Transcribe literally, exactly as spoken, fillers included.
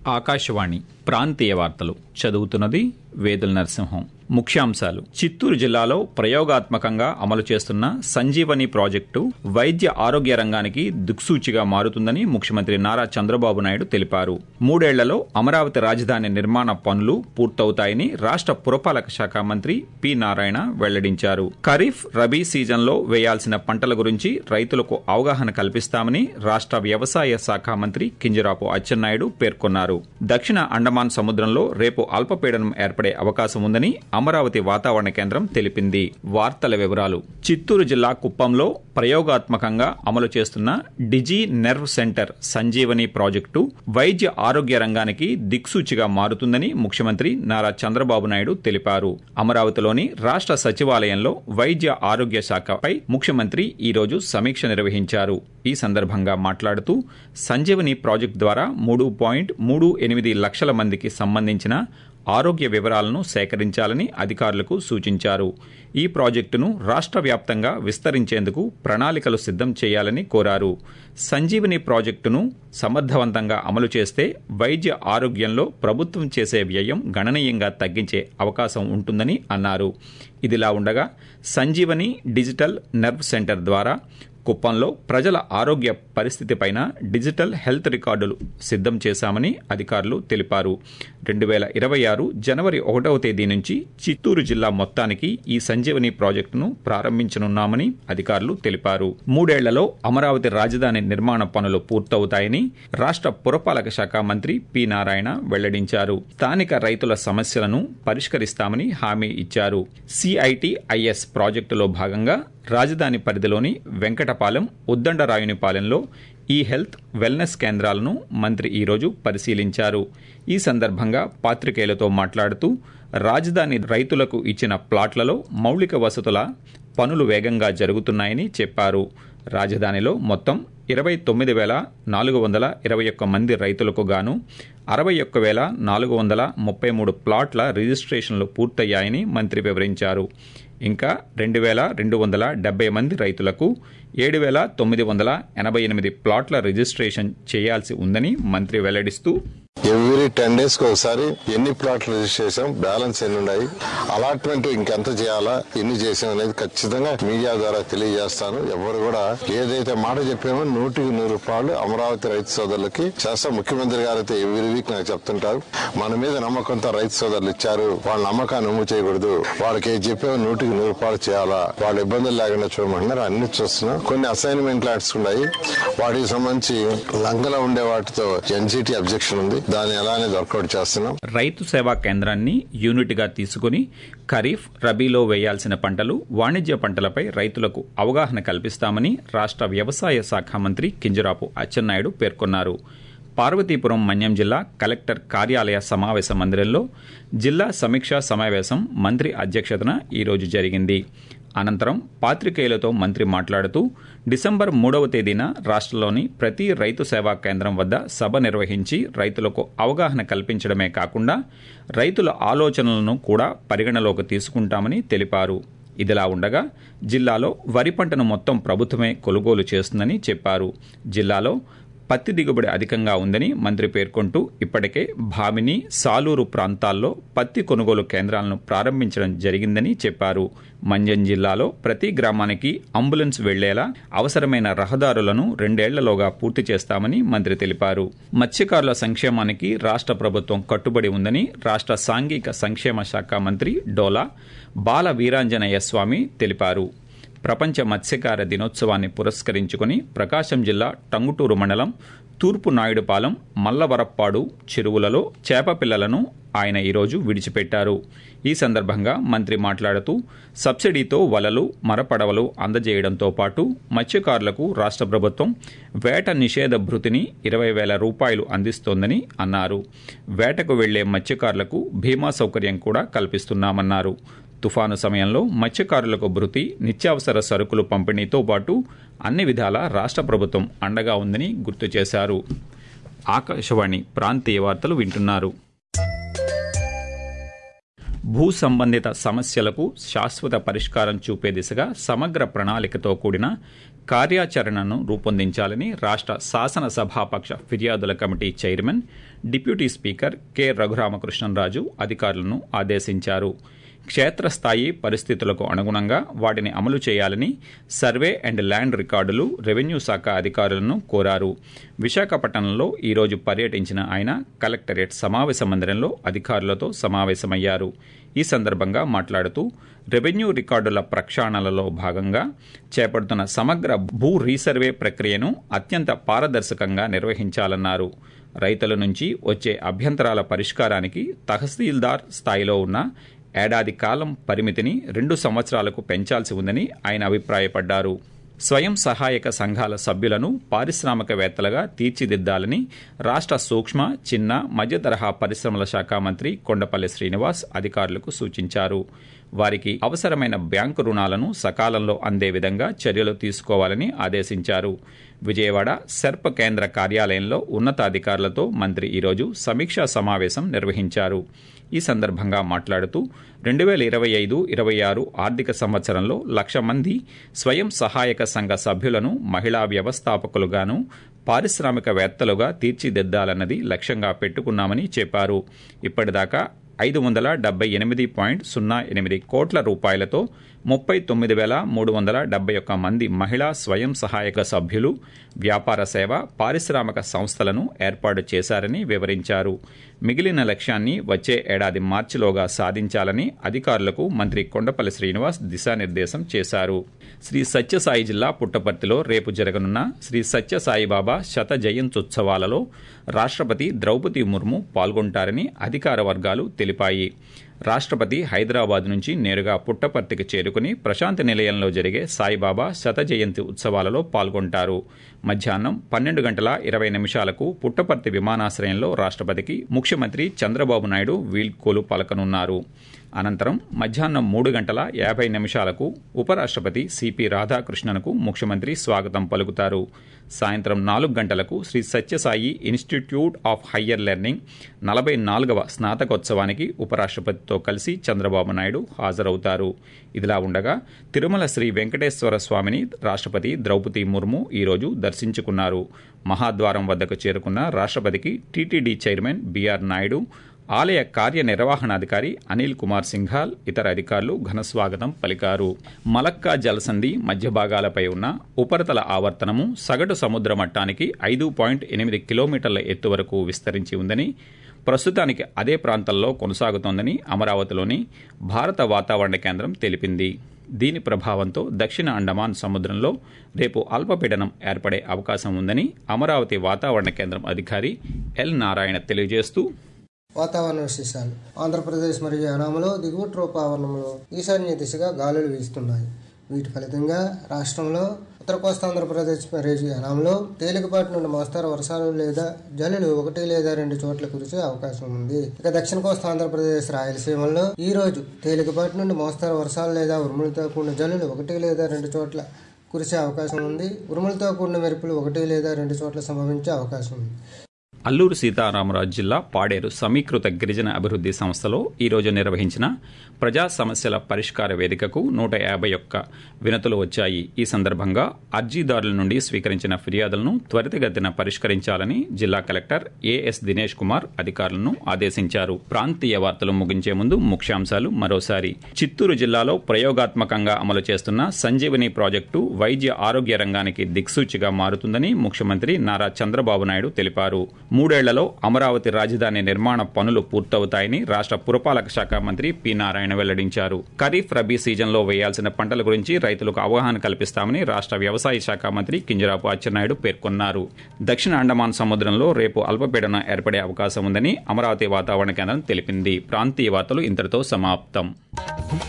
ఆకాశవాణి ప్రాంతీయ వార్తలు చదువుతున్నది వేదుల నరసింహం. ముఖ్యాంశాలు: చిత్తూరు జిల్లాలో ప్రయోగాత్మకంగా అమలు చేస్తున్న సంజీవని ప్రాజెక్టు వైద్య ఆరోగ్య రంగానికి దిక్సూచిగా మారుతుందని ముఖ్యమంత్రి నారా చంద్రబాబు నాయుడు తెలిపారు. మూడేళ్లలో అమరావతి రాజధాని నిర్మాణ పనులు పూర్తవుతాయని రాష్ట్ర పురపాలక శాఖ మంత్రి పి నారాయణ వెల్లడించారు. ఖరీఫ్, రబీ సీజన్లో వేయాల్సిన పంటల గురించి రైతులకు అవగాహన కల్పిస్తామని రాష్ట్ర వ్యవసాయ శాఖ మంత్రి కింజరాపు అచ్చెన్నాయుడు పేర్కొన్నారు. దక్షిణ అండమాన్ సముద్రంలో రేపు అల్పపీడనం ఏర్పడే అవకాశం ఉందని అమరావతి వాతావరణ కేంద్రం తెలిపింది. వార్తల వివరాలు: చిత్తూరు జిల్లా కుప్పంలో ప్రయోగాత్మకంగా అమలు చేస్తున్న digi nerve centre Sanjeevani project వైద్య ఆరోగ్య రంగానికి దిక్సూచిగా మారుతుందని ముఖ్యమంత్రి నారా చంద్రబాబు నాయుడు తెలిపారు. అమరావతిలోని రాష్ట్ర సచివాలయంలో వైద్య ఆరోగ్య శాఖపై ముఖ్యమంత్రి ఈ రోజు సమీక్ష నిర్వహించారు. ఈ సందర్భంగా మాట్లాడుతూ సంజీవని ప్రాజెక్టు ద్వారా మూడు పాయింట్ మూడు ఎనిమిది లక్షల మందికి సంబంధించిన ఆరోగ్య వివరాలను సేకరించాలని అధికారులకు సూచించారు. ఈ ప్రాజెక్టును రాష్ట్ర వ్యాప్తంగా విస్తరించేందుకు ప్రణాళికలు సిద్దం చేయాలని కోరారు. సంజీవని ప్రాజెక్టును సమర్థవంతంగా అమలు చేస్తే వైద్య ఆరోగ్యంలో ప్రభుత్వం చేసే వ్యయం గణనీయంగా తగ్గించే అవకాశం ఉంటుందని అన్నారు. ఇదిలా ఉండగా సంజీవని డిజిటల్ నెర్వ్ సెంటర్ ద్వారా కుప్పంలో ప్రజల ఆరోగ్య పరిస్థితిపైన డిజిటల్ హెల్త్ రికార్డులు సిద్దం చేశామని అధికారులు తెలిపారు. రెండు వేల ఇరవై ఆరు జనవరి ఒకటవ తేదీ నుంచి చిత్తూరు జిల్లా మొత్తానికి ఈ సంజీవని ప్రాజెక్టును ప్రారంభించనున్నామని అధికారులు తెలిపారు. మూడేళ్లలో అమరావతి రాజధాని నిర్మాణ పనులు పూర్తవుతాయని రాష్ట్ర పురపాలక శాఖ మంత్రి పి నారాయణ వెల్లడించారు. స్థానిక రైతుల సమస్యలను పరిష్కరిస్తామని హామీ ఇచ్చారు. సిఐటిఐఎస్ ప్రాజెక్టులో భాగంగా రాజధాని పరిధిలోని వెంకటపాలెం, ఉద్దండరాయునిపాలెంలో ఈ హెల్త్ వెల్నెస్ కేంద్రాలను మంత్రి ఈరోజు పరిశీలించారు. ఈ సందర్భంగా పాత్రికేయులతో మాట్లాడుతూ రాజధాని రైతులకు ఇచ్చిన ప్లాట్లలో మౌలిక వసతుల పనులు వేగంగా జరుగుతున్నాయని చెప్పారు. రాజధానిలో మొత్తం ఇరవై తొమ్మిది వేల నాలుగు వందల ఇరవై ఒక్క మంది రైతులకు గాను అరవై ఒక్క వేల నాలుగు వందల ముప్పై మూడు ప్లాట్ల రిజిస్ట్రేషన్లు పూర్తయ్యాయని మంత్రి వివరించారు. ఇంకా రెండు వేల రెండు వందల డెబ్బై మంది రైతులకు ఏడు వేల తొమ్మిది వందల ఎనభై ఎనిమిది ప్లాట్ల రిజిస్ట్రేషన్ చేయాల్సి ఉందని మంత్రి వెల్లడిస్తూ, ఎవ్రీ టెన్ డేస్ కి ఒకసారి ఎన్ని ప్లాట్లు రిజిస్టర్ చేసాం, బ్యాలెన్స్ ఎన్ని ఉన్నాయి, అలాట్మెంట్ ఇంకెంత చేయాలా, ఎన్ని చేసాం అనేది ఖచ్చితంగా మీడియా ద్వారా తెలియజేస్తాను. ఎవరు కూడా ఏదైతే మాట చెప్పామో నూటికి నూరు రూపాయలు అమరావతి రైతు సోదరులకి చేస్తాం. ముఖ్యమంత్రి గారు అయితే ఎవ్రీ వీక్ నాకు చెప్తుంటారు, మన మీద నమ్మకంతో రైతు సోదరులు ఇచ్చారు, వాళ్ళ నమ్మకాన్ని ఉమ్ము చేయకూడదు, వాళ్ళకి ఏది చెప్పామో నూటికి నూరు రూపాయలు చేయాలా, వాళ్ళ ఇబ్బందులు లేకుండా చూడమంటున్నారు. అన్ని చూస్తున్నాం. కొన్ని అసైన్మెంట్ ల్యాండ్స్ ఉన్నాయి, వాటికి సంబంధించి లంకలో ఉండే వాటితో ఎన్జిటి అబ్జెక్షన్ ఉంది, దాన్ని ఎలానే వర్కౌట్ చేస్తున్నాం. రైతు సేవా కేంద్రాన్ని యూనిట్ గా తీసుకుని ఖరీఫ్, రబీలో వేయాల్సిన పంటలు, వాణిజ్య పంటలపై రైతులకు అవగాహన కల్పిస్తామని రాష్ట్ర వ్యవసాయ శాఖ మంత్రి కింజరాపు అచ్చెన్నాయుడు పేర్కొన్నారు. పార్వతీపురం మన్యం జిల్లా కలెక్టర్ కార్యాలయ సమావేశ మందిరంలో జిల్లా సమీక్షా సమావేశం మంత్రి అధ్యక్షతన ఈరోజు జరిగింది. అనంతరం పాత్రికేయులతో మంత్రి మాట్లాడుతూ డిసెంబర్ మూడవ తేదీన రాష్ట్రంలోని ప్రతి రైతు సేవా కేంద్రం వద్ద సభ నిర్వహించి రైతులకు అవగాహన కల్పించడమే కాకుండా రైతుల ఆలోచనలను కూడా పరిగణలోకి తీసుకుంటామని తెలిపారు. ఇదిలా ఉండగా జిల్లాలో వరి పంటను మొత్తం ప్రభుత్వమే కొనుగోలు చేస్తుందని చెప్పారు. జిల్లాలో పత్తి దిగుబడి అధికంగా ఉందని మంత్రి పేర్కొంటూ ఇప్పటికే భామిని, సాలూరు ప్రాంతాల్లో పత్తి కొనుగోలు కేంద్రాలను ప్రారంభించడం జరిగిందని చెప్పారు. మన్యం జిల్లాలో ప్రతి గ్రామానికి అంబులెన్స్ వెళ్లేలా అవసరమైన రహదారులను రెండేళ్లలోగా పూర్తి చేస్తామని మంత్రి తెలిపారు. మత్స్యకారుల సంక్షేమానికి రాష్ట్ర ప్రభుత్వం కట్టుబడి ఉందని రాష్ట్ర సాంఘిక సంక్షేమ శాఖ మంత్రి డోలా బాల వీరాంజనేయ స్వామి తెలిపారు. ప్రపంచ మత్స్యకార దినోత్సవాన్ని పురస్కరించుకుని ప్రకాశం జిల్లా టంగుటూరు మండలం తూర్పు నాయుడుపాలెం, మల్లవరప్పాడు చెరువులలో చేప పిల్లలను ఆయన ఈరోజు విడిచిపెట్టారు. ఈ సందర్భంగా మంత్రి మాట్లాడుతూ సబ్సిడీతో వలలు, మరపడవలు అందజేయడంతో పాటు మత్స్యకారులకు రాష్ట్ర ప్రభుత్వం వేట నిషేధ భృతిని ఇరవై వేల రూపాయలు అందిస్తోందని అన్నారు. వేటకు వెళ్లే మత్స్యకారులకు బీమా సౌకర్యం కూడా కల్పిస్తున్నామన్నారు. తుఫాను సమయంలో మత్స్యకారులకు భృతి, నిత్యావసర సరుకులు పంపిణీతో పాటు అన్ని విధాలా రాష్ట్ర ప్రభుత్వం అండగా ఉందని గుర్తు చేశారు. ఆకాశవాణి ప్రాంతీయ వార్తలు వింటున్నారు. భూ సంబంధిత సమస్యలకు శాశ్వత పరిష్కారం చూపే దిశగా సమగ్ర ప్రణాళికతో కూడిన కార్యాచరణను రూపొందించాలని రాష్ట్ర శాసనసభాపక్ష ఫిర్యాదుల committee chairman deputy speaker K Raghuramakrishnamraju అధికారులను ఆదేశించారు. క్షేత్రస్థాయి పరిస్థితులకు అనుగుణంగా వాటిని అమలు చేయాలని సర్వే అండ్ ల్యాండ్ రికార్డులు రెవెన్యూ శాఖ అధికారులను కోరారు. విశాఖపట్నంలో ఈరోజు పర్యటించిన ఆయన కలెక్టరేట్ సమావేశ మందిరంలో అధికారులతో సమావేశమయ్యారు. ఈ సందర్భంగా మాట్లాడుతూ రెవెన్యూ రికార్డుల ప్రక్షాళనలో భాగంగా చేపడుతున్న సమగ్ర భూ రీసర్వే ప్రక్రియను అత్యంత పారదర్శకంగా నిర్వహించాలన్నారు. రైతుల నుంచి వచ్చే అభ్యంతరాల పరిష్కారానికి తహసీల్దార్ స్థాయిలో ఉన్న ఏడాది కాలం పరిమితిని రెండు సంవత్సరాలకు పెంచాల్సి ఉందని ఆయన అభిప్రాయపడ్డారు. స్వయం సహాయక సంఘాల సభ్యులను పారిశ్రామికవేత్తలుగా తీర్చిదిద్దాలని రాష్ట్ర సూక్ష్మ, చిన్న, మధ్య తరహా పరిశ్రమల శాఖ మంత్రి కొండపల్లి శ్రీనివాస్ అధికారులకు సూచించారు. వారికి అవసరమైన బ్యాంకు రుణాలను సకాలంలో అందే విధంగా చర్యలు తీసుకోవాలని ఆదేశించారు. విజయవాడ సెర్ప్ కేంద్ర కార్యాలయంలో ఉన్నతాధికారులతో మంత్రి ఈరోజు సమీక్షా సమావేశం నిర్వహించారు. ఈ సందర్భంగా మాట్లాడుతూ రెండు వేల ఇరవై ఐదు ఇరవై ఆరు ఆర్థిక సంవత్సరంలో లక్ష మంది స్వయం సహాయక సంఘ సభ్యులను మహిళా వ్యవస్థాపకులుగాను పారిశ్రామికవేత్తలుగా తీర్చిదిద్దాలన్నది లక్ష్యంగా పెట్టుకున్నామని చెప్పారు. ఇప్పటిదాకా ఐదు వందల డెబ్బై ఎనిమిది పాయింట్ సున్నా ఎనిమిది కోట్ల రూపాయలతో ముప్పై తొమ్మిది వేల మూడు వందల డెబ్బై ఒక్క మంది మహిళా స్వయం సహాయక సభ్యులు వ్యాపార సేవ, పారిశ్రామిక సంస్థలను ఏర్పాటు చేశారని వివరించారు. మిగిలిన లక్ష్యాన్ని వచ్చే ఏడాది మార్చిలోగా సాధించాలని అధికారులకు మంత్రి కొండపల్లి శ్రీనివాస్ దిశానిర్దేశం చేశారు. శ్రీ సత్యసాయి జిల్లా పుట్టపర్తిలో రేపు జరగనున్న శ్రీ సత్యసాయిబాబా శత జయంత్యుత్సవాలలో రాష్ట్రపతి ద్రౌపది ముర్ము పాల్గొంటారని అధికార వర్గాలు తెలిపాయి. రాష్ట్రపతి హైదరాబాద్ నుంచి నేరుగా పుట్టపర్తికి చేరుకుని ప్రశాంతి నిలయంలో జరిగే సాయిబాబా శత జయంతి ఉత్సవాలలో పాల్గొంటారు. మధ్యాహ్నం పన్నెండు గంటల ఇరవై నిమిషాలకు పుట్టపర్తి విమానాశ్రయంలో రాష్ట్రపతికి ముఖ్యమంత్రి చంద్రబాబు నాయుడు వీడ్కోలు పలకనున్నారు. అనంతరం మధ్యాహ్నం మూడు గంటల యాభై నిమిషాలకు ఉపరాష్ట్రపతి సిపి రాధాకృష్ణన్కు ముఖ్యమంత్రి స్వాగతం పలుకుతారు. సాయంత్రం నాలుగు గంటలకు Sri Sathyasai institute of higher learning నలభై నాలుగవ స్నాతకోత్సవానికి ఉపరాష్ట్రపతితో కలిసి చంద్రబాబు నాయుడు హాజరవుతారు. ఇదిలా ఉండగా తిరుమల శ్రీ వెంకటేశ్వర స్వామిని రాష్ట్రపతి ద్రౌపది ముర్ము ఈరోజు దర్శించుకున్నారు. మహాద్వారం వద్దకు చేరుకున్న రాష్ట్రపతికి టీటీడీ చైర్మన్ బీఆర్ నాయుడు, ఆలయ కార్యనిర్వహణాధికారి అనిల్ కుమార్ సింఘాల్, ఇతర అధికారులు ఘనస్వాగతం పలికారు. మలక్కా జలసంధి మధ్య భాగాలపై ఉన్న ఉపరితల ఆవర్తనము సగటు సముద్ర మట్టానికి ఐదు పాయింట్ ఎనిమిది కిలోమీటర్ల ఎత్తు వరకు విస్తరించి ఉందని, ప్రస్తుతానికి అదే ప్రాంతంలో కొనసాగుతోందని అమరావతిలోని భారత వాతావరణ కేంద్రం తెలిపింది. దీని ప్రభావంతో దక్షిణ అండమాన్ సముద్రంలో రేపు అల్పపీడనం ఏర్పడే అవకాశం ఉందని అమరావతి వాతావరణ కేంద్రం అధికారి ఎల్ నారాయణ తెలియజేస్తూ, వాతావరణ విశేషాలు. ఆంధ్రప్రదేశ్ మరియు యానాంలో దిగువ ట్రోపావరణంలో ఈశాన్య దిశగా గాలులు వీస్తున్నాయి. వీటి ఫలితంగా రాష్ట్రంలో ఉత్తర కోస్తాంధ్రప్రదేశ్ మరియు యానాంలో తేలికపాటి నుండి మోస్తారు వర్షాలు లేదా జల్లులు ఒకటి లేదా రెండు చోట్ల కురిసే అవకాశం ఉంది. ఇక దక్షిణ కోస్తా ఆంధ్రప్రదేశ్, రాయలసీమల్లో ఈ రోజు తేలికపాటి నుండి మోస్తారు వర్షాలు లేదా ఉరుములతో కూడిన జల్లులు ఒకటి లేదా రెండు చోట్ల కురిసే అవకాశం ఉంది. ఉరుములతో కూడిన మెరుపులు ఒకటి లేదా రెండు చోట్ల సంభవించే అవకాశం ఉంది. అల్లూరు సీతారామరాజు జిల్లా పాడేరు సమీకృత గిరిజన అభివృద్ధి సంస్థలో ఈరోజు నిర్వహించిన ప్రజా సమస్యల పరిష్కార వేదికకు నూట యాభై ఒక్క వినతులు వచ్చాయి. ఈ సందర్భంగా అర్జీదారుల నుండి స్వీకరించిన ఫిర్యాదులను త్వరితగతిన పరిష్కరించాలని జిల్లా కలెక్టర్ ఏఎస్ దినేష్ కుమార్ అధికారులను ఆదేశించారు. ప్రాంతీయ వార్తలు ముగించే ముందు ముఖ్యాంశాలు మరోసారి. చిత్తూరు జిల్లాలో ప్రయోగాత్మకంగా అమలు చేస్తున్న సంజీవని ప్రాజెక్టు వైద్య ఆరోగ్య రంగానికి దిక్సూచిగా మారుతుందని ముఖ్యమంత్రి నారా చంద్రబాబు నాయుడు తెలిపారు. మూడేళ్లలో అమరావతి రాజధాని నిర్మాణ పనులు పూర్తవుతాయని రాష్ట్ర పురపాలక శాఖ మంత్రి పి నారాయణ వెల్లడించారు. ఖరీఫ్, రబీ సీజన్లో వేయాల్సిన పంటల గురించి రైతులకు అవగాహన కల్పిస్తామని రాష్ట్ర వ్యవసాయ శాఖ మంత్రి కింజరాపు అచ్చెన్నాయుడు పేర్కొన్నారు. దక్షిణ అండమాన్ సముద్రంలో రేపు అల్పపీడనం ఏర్పడే అవకాశం ఉందని అమరావతి వాతావరణ కేంద్రం తెలిపింది. ప్రాంతీయ వార్తలు ఇంతటితో సమాప్తం.